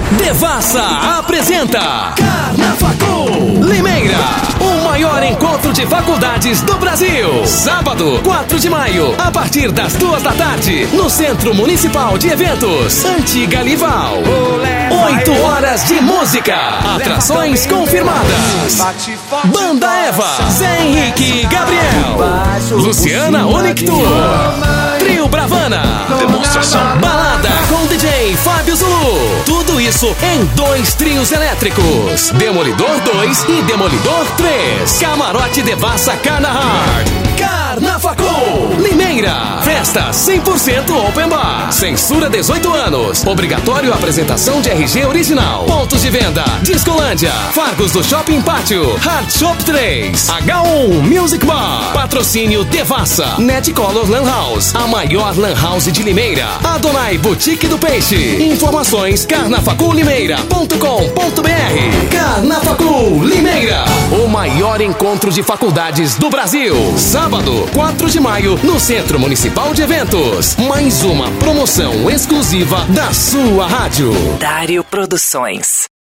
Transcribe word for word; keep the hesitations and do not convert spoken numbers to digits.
Devassa apresenta Carnafacu Limeira, o maior encontro de faculdades do Brasil. Sábado, quatro de maio, a partir das duas da tarde, no Centro Municipal de Eventos, Antiga Lival. Oito horas de música, atrações confirmadas. Banda Eva, Zé Henrique e Gabriel, Luciana Onictur, Trio Bravana, demonstração, balada com D J Fábio Zulu. Tudo isso em dois trios elétricos, Demolidor dois e Demolidor três. Camarote Devassa Carnahard. Carnafacu Limeira, festa cem por cento open bar. Censura dezoito anos. Obrigatório apresentação de R G original. Pontos de venda: Discolândia, Fargos do Shopping Pátio, Hard Shop três, H um Music Bar. Patrocínio Devassa, Netcolor Lan House, a maior Lan House de Limeira. Adonai Boutique do Peixe. Informações: carnafacu limeira ponto com ponto br. Carnafacu Limeira, o maior encontro de faculdades do Brasil. Sábado, quatro de maio, no Centro Municipal de Eventos. Mais uma promoção exclusiva da sua rádio. Dário Produções.